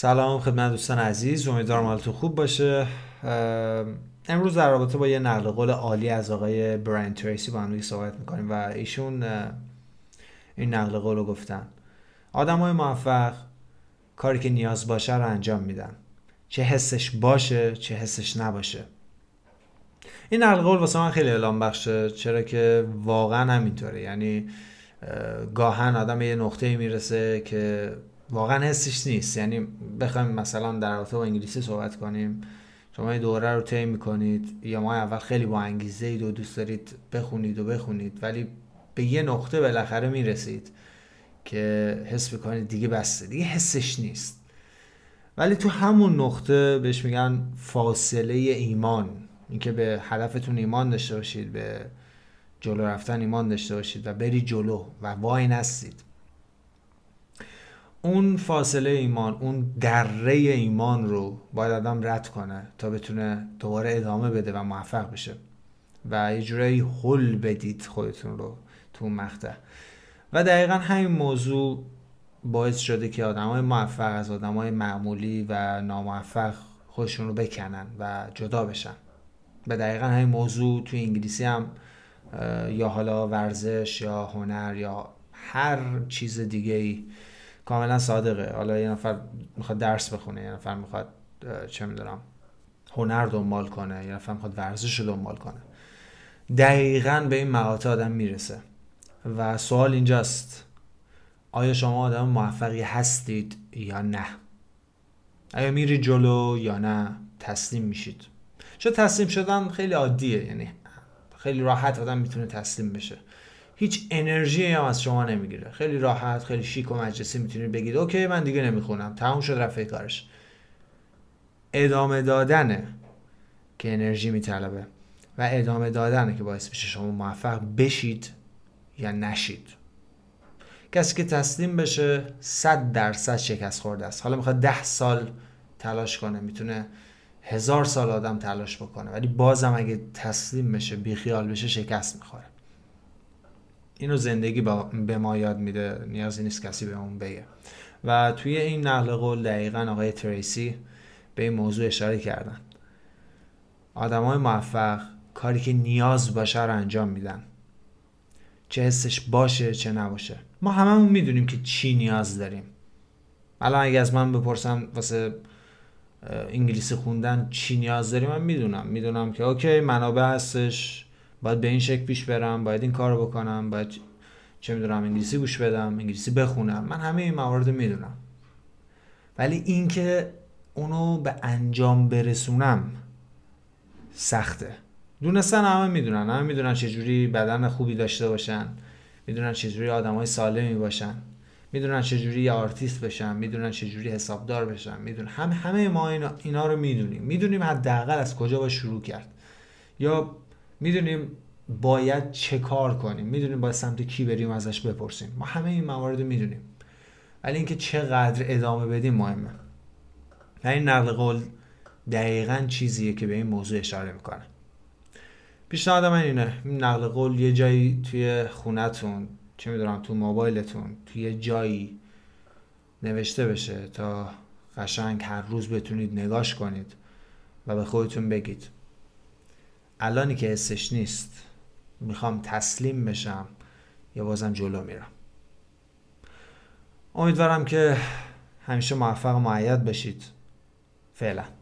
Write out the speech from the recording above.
سلام خدمت دوستان عزیز، امیدوارم حالتون خوب باشه. امروز در رابطه با یه نقل قول عالی از آقای براین تریسی با هم دیگه صحبت میکنیم و ایشون این نقل قول رو گفتن: آدمای موفق کاری که نیاز باشه رو انجام میدن، چه حسش باشه چه حسش نباشه. این نقل قول واسه من خیلی الهام بخشه، چرا که واقعا همینطوره. یعنی گاهن آدم یه نقطه‌ای میرسه که واقعا حسش نیست. یعنی بخوایم مثلا در رابطه با انگلیسی صحبت کنیم، شما یه دوره رو طی می‌کنید یا ما اول خیلی با انگیزه اید و دوست دارید بخونید ولی به یه نقطه بالاخره میرسید که حس می‌کنید دیگه بسه، دیگه حسش نیست. ولی تو همون نقطه بهش میگن فاصله ایمان، اینکه به هدفتون ایمان داشته باشید، به جلو رفتن ایمان داشته باشید و بری جلو و وای نستید. اون فاصله ایمان، اون دره ایمان رو باید آدم رد کنه تا بتونه دوباره ادامه بده و موفق بشه و یه جورایی هل بدید خودتون رو تو اون مقطع. و دقیقا همین موضوع باعث شده که آدمای موفق از آدمای معمولی و ناموفق خودشون رو بکنن و جدا بشن. و دقیقا همین موضوع توی انگلیسی هم یا حالا ورزش یا هنر یا هر چیز دیگه ای کاملا صادقه. حالا یه نفر میخواد درس بخونه، یه نفر میخواد چه میدونم هنر دنبال کنه، یه نفر میخواد ورزش رو دنبال کنه. دقیقاً به این مقاطع آدم میرسه و سوال اینجاست: آیا شما آدم موفقی هستید یا نه؟ آیا میری جلو یا نه تسلیم میشید؟ چون تسلیم شدن خیلی عادیه، یعنی خیلی راحت آدم میتونه تسلیم بشه، هیچ انرژی هم از شما نمیگیره، خیلی راحت خیلی شیک و مجلسی میتونید بگید اوکی من دیگه نمیخونم، تموم شد رفت کارش. ادامه دادنه که انرژی میطلبه و ادامه دادنه که باعث میشه شما موفق بشید یا نشید. کسی که تسلیم بشه 100% شکست خورده است. حالا میخواد 10 سال تلاش کنه، میتونه 1000 سال آدم تلاش بکنه، ولی بازم اگه تسلیم بشه بیخیال بشه شکست میخوره. اینو زندگی به ما یاد میده، نیازی نیست کسی به اون بگه. و توی این نقل قول دقیقاً آقای تریسی به این موضوع اشاره کردن: آدمای موفق کاری که نیاز باشه رو انجام میدن، چه حسش باشه چه نباشه. ما هممون میدونیم که چی نیاز داریم. الان اگه از من بپرسن واسه انگلیسی خوندن چی نیاز داری، من میدونم که اوکی منابع هستش، باید به این شکل پیش برم، باید این کارو بکنم، باید چه میدونم انگلیسی گوش بدم، انگلیسی بخونم. من همه این موارد میدونم، ولی این که اونو به انجام برسونم سخته. دونستن همه میدونن چجوری بدن خوبی داشته باشن، میدونن چجوری آدمای سالمی باشن، میدونن چجوری یه آرتیست بشن، میدونن چجوری حسابدار بشن، میدونن همه ما اینا رو میدونیم حداقل از کجا باید شروع کرد، یا میدونیم باید چه کار کنیم، میدونیم باید سمت کی بریم ازش بپرسیم. ما همه این موارد رو میدونیم، ولی اینکه چقدر ادامه بدیم مهمه. و این نقل قول دقیقاً چیزیه که به این موضوع اشاره میکنه. پیشنهاد من اینه: این نقل قول یه جایی توی خونتون، چه میدونم تو موبایلتون، توی یه جایی نوشته بشه تا قشنگ هر روز بتونید نگاش کنید و به خودتون بگید الانی که حسش نیست میخوام تسلیم بشم یا بازم جلو میرم. امیدوارم که همیشه موفق و مؤید باشید. فعلا.